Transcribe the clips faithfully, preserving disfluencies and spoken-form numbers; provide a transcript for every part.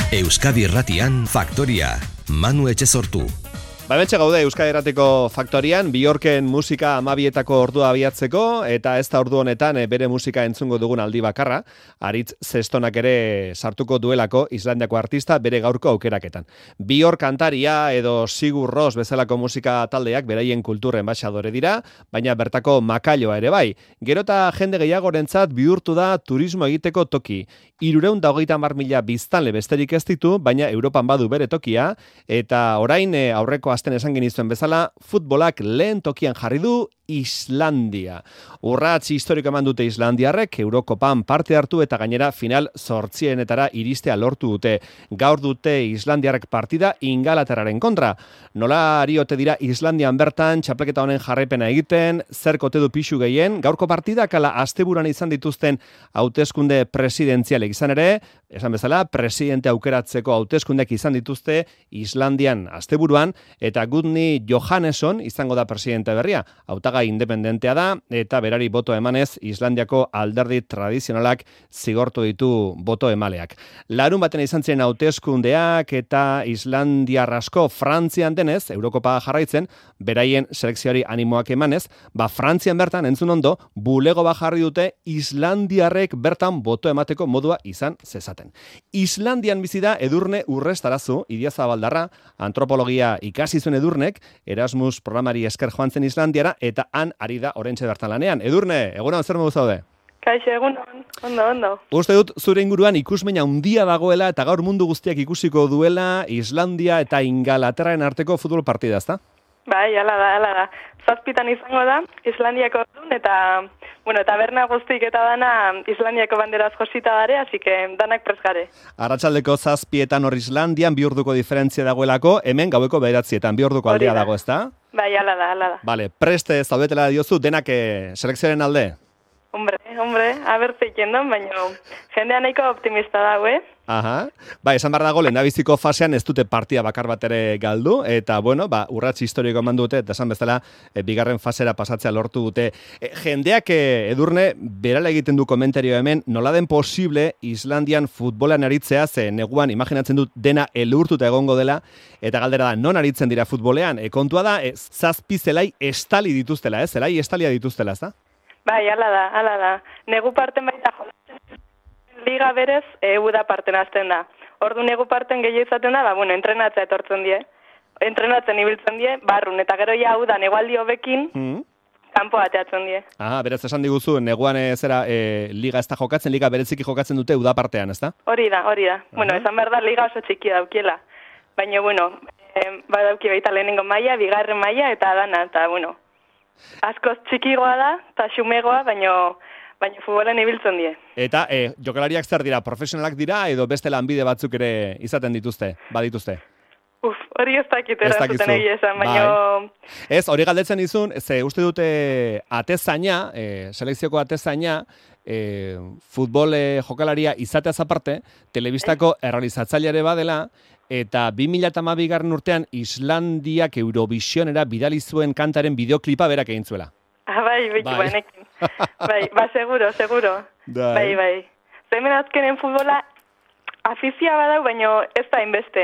Euskadi Irratian Faktoria, Manu Etxezortu. Ba, hementxe gaude Euskadi Irratiko Faktorian, Bjorken musika amabietako ordua abiatzeko, eta ez da ordu honetan bere musika entzungo dugun aldi bakarra, Aritz Zestonak ere sartuko duelako Islandiako artista bere gaurko aukeraketan. Bjork kantaria edo Sigur Rós bezalako musika taldeak beraien kultur enbaxadore dira, baina bertako makailoa ere bai. Gero eta jende gehiagorentzat bihurtu da turismo egiteko toki. Hirurehun eta hogeita hamar mila biztanle besterik ez ditu, baina Europan badu bere tokia, eta orain aurreko asten esan genizuen bezala, futbolak lehen tokian jarri du Islandia. Urrats historiko eman dute islandiarrek, Eurokopan parte hartu eta gainera final zortzienetara iristea lortu dute. Gaur dute islandiarrek partida Ingalaterraren kontra. Nola ari ote dira Islandian bertan, txapleketa honen jarraipena egiten, zer kote du pixu gehien, gaurko partidak ala asteburuan izan dituzten hauteskunde presidentzialek izan ere, esan bezala, presidente aukeratzeko hauteskundeak izan dituzte Islandian asteburuan, eta Gudni Johannesson izango da presidente berria. Hautagai independentea da, eta berari boto emanez Islandiako alderdi tradizionalak zigortu ditu boto emaleak. Larun baten izan ziren hauteskundeak eta Islandiar asko Frantzian denez, Eurokopa jarraitzen, beraien selekzioari animoak emanez, ba Frantzian bertan entzun ondo, bulego bat jarri dute Islandiarrek bertan boto emateko modua izan zezaten. Islandian bizi da Edurne Urrestarazu, Idiazabaldarra, antropologia ikasi zuen Edurnek, Erasmus programari esker joan zen Islandiara, eta han ari da oraintxe bertan lanean. Edurne, egunon zer modu zaude? Kaixo, egunon, ondo, ondo. Uste dut zure inguruan ikusmena handia dagoela eta gaur mundu guztiak ikusiko duela Islandia eta Ingalaterraren arteko futbol partida, ezta? Bai, ala da, ala da. Zazpitan izango da, Islandiako ordun eta, bueno, taberna guztik eta dana Islandiako banderaz josita dare, así que danak presgare. Arratsaldeko zazpietan hor Islandian bi orduko diferentzia dagoelako, hemen gaueko bederatzietan bi orduko aldea dago, ezta? Bai, ala da, ala da. Vale, preste zaudetela diozu denak eh, selekzioaren alde? Hombre, hombre, abertzeik endon, baina jendea nahiko optimista dago, eh? Aha, ba, esan behar dago, lehendabiziko fasean ez dute partida bakar bat ere galdu, eta, bueno, ba, urrats historiko eman dute, eta esan bezala, e, bigarren fasera pasatzea lortu dute. E, jendeak, e, Edurne, berala egiten du komentario hemen, nola den posible Islandian futbolan aritzea, ze neguan imaginatzen dut dena elurtuta egongo dela, eta galdera da, non aritzen dira futbolean? E, kontua da, e, zazpi zelai estali dituztela, ez? Zelai estalia dituztela, ez da? Bai, ala da, ala da. Negu parten baita jolatzen liga berez, egu da parten azten da. Ordu negu parten gehiago izaten da, ba, bueno, entrenatzea etortzen die. Entrenatzen ibiltzen die, barrun, eta gero ja hau da negualdi hobekin, mm. kanpo bateatzen die. Aha, beraz esan diguzu, neguan e, zera e, liga ez da jokatzen, liga bereziki jokatzen dute uda partean, ez da? Hori da, hori da. Aha. Bueno, esan behar da liga oso txiki daukiela. Baina, bueno, e, badauki baita lehenengo maila, bigarren maila, eta dana, eta, bueno, askoz txikigoa da, eta xumegoa, baina baina futbolen ibiltzen die. Eta e, jokalariak zer dira, profesionalak dira, edo beste lanbide batzuk ere izaten dituzte, badituzte? Uf, hori ez dakit erantzuten egia esan, baina... Bai. Ez, hori galdetzen izun, ze uste dute atezaina, e, selekzioko atezaina, e, futbol e, jokalaria izateaz aparte, telebistako errealizatzaileare badela, eta bi mila hamabigarren urtean Islandiak Eurovisionera bidali zuen kantaren bideoklipa berak egin zuela. Ah, bai, bai, bai. Banekin. Bai, ba, seguro, seguro. Dai. Bai, bai. Zemen azkenen futbola afizia badau, baina ez da inbeste.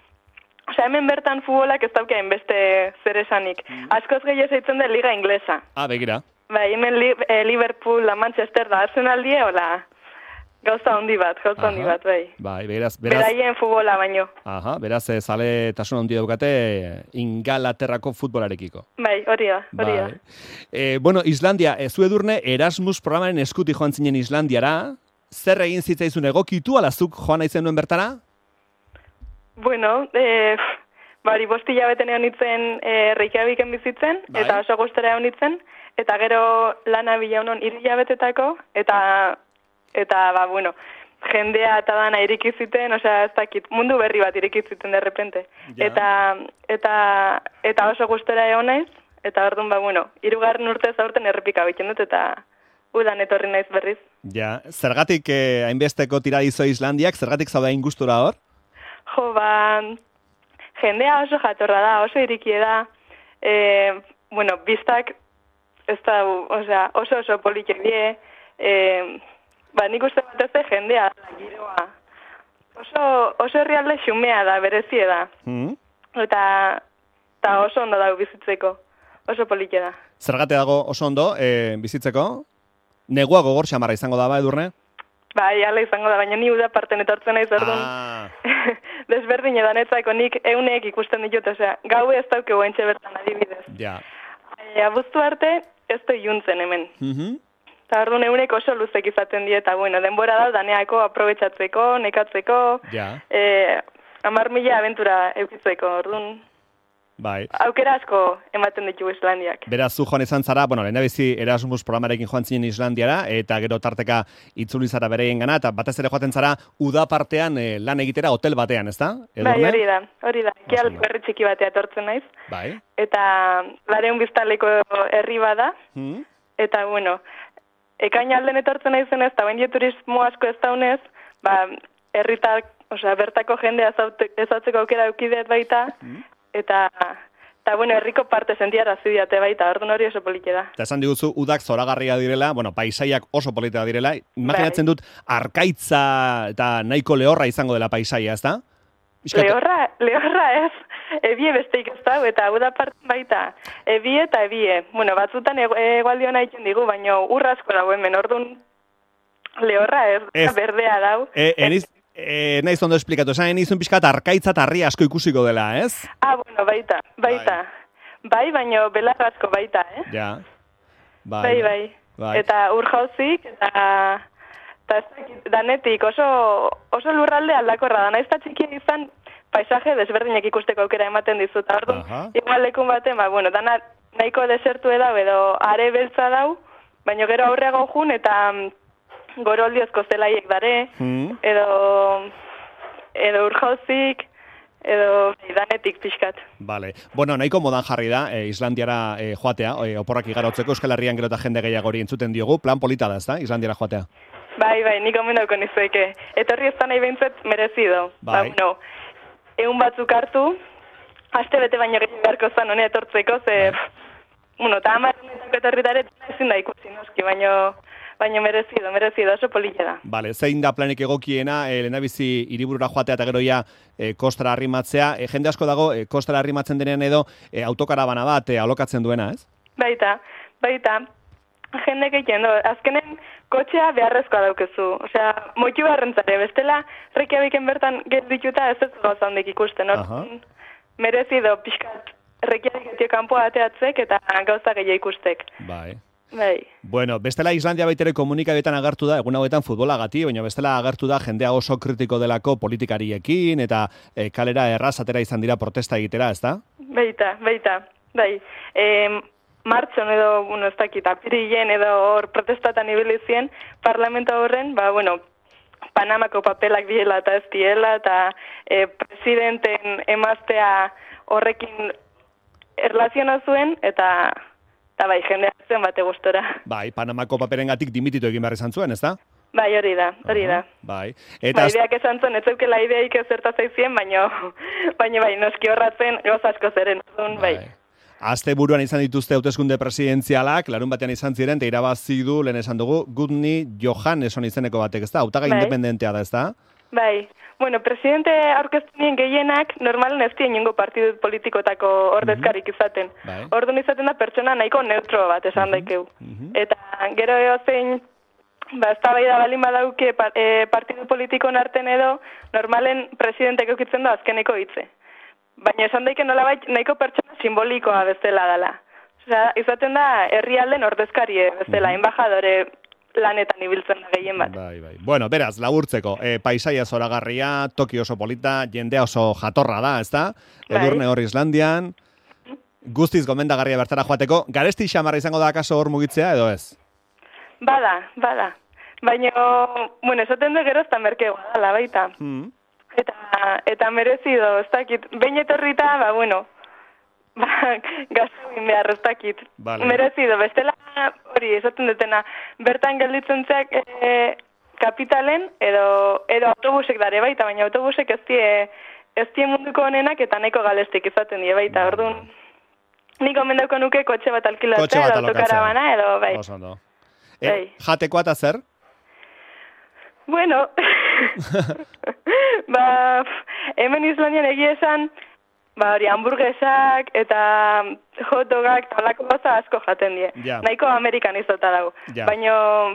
Osea, hemen bertan futbolak ez dauka inbeste zer esanik. Mm. Askoz gehiago zaitzen da liga inglesa. Ah, begira. Bai, hemen li, eh, Liverpool, la Manchester da Arsenal die, hola... Gauza handi bat, gauza handi bat, bai. Bai, beraz, beraz... Beraien futbola baino. Aha, beraz, e, zale tasun handi daukate Ingalaterrako futbolarekiko. Bai, hori da, hori da. Bai. E, bueno, Islandia, e, zu Edurne, Erasmus programaren eskuti joan zinen Islandiara, zer egin zitzaizun egokitu, alazuk joan aizen duen bertara? Bueno, e, bari bosti jabeten egon itzen e, Reykjaviken bizitzen, bai. Eta oso gustera egon itzen, eta gero lana bila honon hiri jabetetako, eta... Eta, ba, bueno, jendea eta dana irikiziten, osea, ez dakit, mundu berri bat irikiziten de repente. Ja. Eta, eta, eta oso gustora egon naiz, eta orduan, ba, bueno, hirugarren urte zaurten errepika egiten dut, eta udan etorri naiz berriz. Ja, zergatik eh, hainbesteko tiradizo Islandiak, zergatik zaude hain gustura hor? Jo, ba, jendea oso jatorra da, oso irikie da, e, bueno, biztak, ez da, osea, oso oso politek die, e, ba, nik uste bat ez jendea, giroa, oso, oso herrialde xumea da, berezie da. Mm. Eta, eta oso ondo dago bizitzeko. Oso polite da. Zergate dago oso ondo e, bizitzeko? Negua gogor xamarra izango da, ba, Edurne? Bai, ala izango da, baina ni uda parten etortzen naiz orduan. Ah. Desberdin edanetzako nik euneek ikusten ditut, osea, gau ez dauke guaintxe bertan adibidez. Ja. E, abuztu arte ez du juntzen hemen. Mhm. Eta orduan eunek oso luzek izaten die, eta bueno, denbora da daneako aprobetsatzeko, nekatzeko, Ja. e, amar mila abentura eukitzeko, orduan. Bai. Aukera asko ematen ditu Islandiak. Beraz, zu joan izan zara, bueno, lehendabizi Erasmus programarekin joan zinen Islandiara, eta gero tarteka itzuli zara bereien gana, eta batez ere joaten zara uda partean eh, lan egitera hotel batean, ezta? Bai, hori da, hori da. Ekialde berri txiki batea etortzen naiz. Bai. Eta lareun biztanleko herri bada, Hmm? eta bueno, ekain alden etortzen naizen ez, eta bain turismo asko ez daunez, ba, herritar, osea, bertako jendea ezatzeko aukera eukideet baita, Hmm? eta, eta bueno, herriko parte sentiara zidiate baita, orduan hori oso polite da. Eta esan diguzu, udak zoragarria direla, bueno, paisaiak oso politea direla, imaginatzen dut, arkaitza eta nahiko lehorra izango dela paisaia, ez da? Bizkat... Lehorra, lehorra ez, ebie besteik ez da, eta uda parte baita, ebie eta ebie. Bueno, batzutan egualdio nahi digu, baina urrasko dago hemen, orduan lehorra ez, ez. berdea dau. E, eniz, e, naiz ondo esplikatu, esan enizun pixkat arkaitza eta harri asko ikusiko dela, ez? Ah, bueno, baita, baita. Bai, bai baina belar asko baita, eh? Ja. Bai, bai, bai. bai. Eta ur jauzik, eta, eta ez dakit, danetik oso, oso lurralde aldakorra da. Naiz eta txikia izan, paisaje desberdinak ikusteko aukera ematen dizut. Orduan, igual lekun baten, ba, bueno, dana nahiko desertu edau edo are beltza dau, baina gero aurreago jun eta goroldiozko zelaiek dare, hmm. edo, edo urjauzik, edo danetik pixkat. Vale. Bueno, nahiko modan jarri da, eh, Islandiara eh, joatea, eh, oporrak igarotzeko, Euskal Herrian gero eta jende gehiago hori entzuten diogu, plan polita da, ez da, Islandiara joatea? Bai, bai, nik omendauko nizueke. Etorri ez da nahi behintzet merezido. Bai. Ba, bueno, egun batzuk hartu, aste bete baino gehiago beharko zan honea etortzeko, ze, bai. bueno, eta amarunetako etorritare ezin da ikusi noski, baino... Baina merezido, merezido, oso polilla da. Vale, zein da planik egokiena, e, lehendabizi hiriburura joatea eta gero ja e, kostara arrimatzea. E, jende asko dago, e, kostara arrimatzen denean edo e, autokarabana bat e, alokatzen duena, ez? Baita, baita. Jende gehien, do, azkenen kotxea beharrezkoa daukezu. Osea, moitu barrentzare, bestela Reykjaviken bertan geldituta ez ez gauza handik ikusten. Orduan, merezido, pixkat Reykjaviketio kanpoa ateatzek eta gauza gehiago ikustek. Bai. Bai. Bueno, bestela Islandia baitere komunikabetan agertu da, egun hauetan futbolagati, baina bestela agertu da jendea oso kritiko delako politikariekin, eta e, kalera erraz atera izan dira protesta egitera, ez da? Baita, baita, bai. E, martxon edo, bueno, ez dakit, apirilen edo hor protestatan ibilizien, parlamento horren, ba, bueno, Panamako papelak biela eta ez diela, eta e, presidenten emaztea horrekin erlaziona zuen, eta... Eta bai, jendea zen bate gustora. Bai, Panamako paperengatik dimititu egin behar izan zuen, ez da? Bai, hori da, hori da. Bai. Eta bai, ideak esan zuen, ez zeukela ideaik ezerta zaizien, baina baina bai, noski horratzen goz asko zeren. Bai. bai. Azte buruan izan dituzte hauteskunde presidenzialak, larun batean izan ziren, eta irabazi du, lehen esan dugu, Gudni Johannesson izeneko batek, ez da? Hautaga bai. Independentea da, ez da? Bai. Bueno, presidente aurkeztunien gehienak normalen ez dien ingo partidu politikotako ordezkarik izaten. Bai. Orduan izaten da pertsona nahiko neutro bat esan uh-huh. daikeu. Uh-huh. Eta gero zein, ba, ez da bai da balin badauke e, partidu politikon arten edo, normalen presidentek eukitzen da azkeneko hitze. Baina esan daike nolabait nahiko pertsona simbolikoa bezala dela. Osea, izaten da herrialden ordezkarie bezala, uh-huh. embajadore lanetan ibiltzen da gehien bat. Bai, bai. Bueno, beraz, laburtzeko, e, paisaia zoragarria, Toki oso polita, jendea oso jatorra da, ez da? Edurne hor Islandian, guztiz gomendagarria bertara joateko, garesti xamarra izango da akaso hor mugitzea, edo ez? Bada, bada. Baina, bueno, esaten du gero ez da merkegoa dala, baita. Hmm. Eta, eta merezido, ez dakit, behin etorrita, ba, bueno, ba, gaztuin behar, ez dakit. Vale. Merezido, bestela hori, esaten dutena, bertan gelditzen zeak e, kapitalen edo, edo autobusek dare baita, baina autobusek ez die, ez die munduko honenak eta nahiko galestik izaten die baita, vale. Orduan, nik omendako nuke kotxe bat alkilatzea, edo autokarabana, edo bai. Osondo. E, bai. Jatekoa eta zer? Bueno, ba, hemen Islandian egia esan, ba, hori, hamburguesak eta hotdogak talako goza asko jaten die. Ja. Nahiko amerikanizota dago. Ja. Baina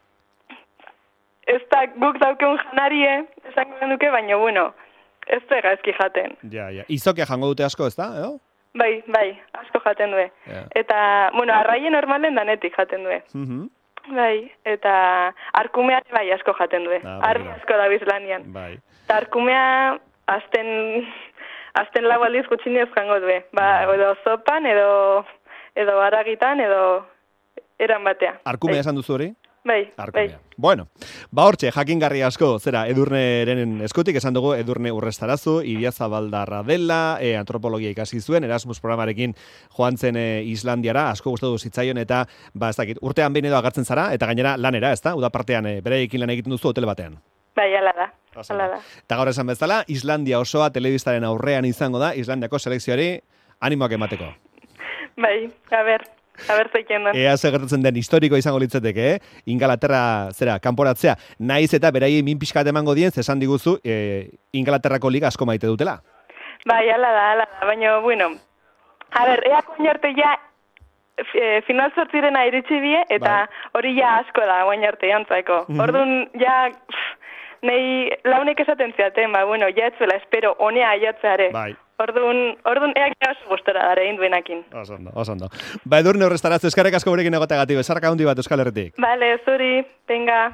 ez da guk daukeun janarie, esango genuke, baina, bueno, ez da gaizki jaten. Ja, ja. Izokia jango dute asko, ez da, edo? Bai, bai, asko jaten due. Ja. Eta, bueno, arraien normalen danetik jaten due. Mhm. Bai, eta arkumea bai asko jaten due. Ah, Arbi bueno. asko da Islandian. Bai. Eta arkumea azten, azten lau aldiz gutxinez jango due. Ba, Bai. edo zopan, edo, edo aragitan, edo eran batea. Arkumea Bai. esan duzu hori? Bai, Arkumea. bai. Bueno, ba hortxe, jakingarri asko, zera, Edurneren eskutik esan dugu, Edurne Urrestarazu, Idiazabaldarra dela, e, antropologia ikasi zuen, Erasmus programarekin joan zen e, Islandiara, asko gustatu zitzaion, eta, ba, ez dakit, urtean behin edo agertzen zara, eta gainera lanera, ez da? Uda partean, e, bereekin lan egiten duzu hotel batean. Bai, ala da. Oso Ala ondo. da. Eta gaur esan bezala, Islandia osoa telebistaren aurrean izango da, Islandiako selekzioari animoak emateko. Bai, a ber, a ber zeiken den. Ea ze gertatzen den historiko izango litzateke, eh? Ingalaterra, zera, kanporatzea, naiz eta beraiei min pixkat emango dien, zesan diguzu, e, Ingalaterrako liga asko maite dutela. Bai, ala da, ala da, baina, bueno, a ber, ea koin arte ja e, final zortzirena iritsi bie, eta hori ja asko da, guain arte jantzako. Mhm. Orduan, ja, pff, nahi launek esaten ziaten, ba, bueno, ja etzela, espero, honea aiatzeare. Bai. Orduan, orduan, eak ja oso gustora dara egin duenakin. Oso ondo, oso ondo. Ba, Edurne Urrestaratzu, eskarek asko gurekin egoteagatik, besarka handi bat Euskal Herritik. Vale, zuri, venga.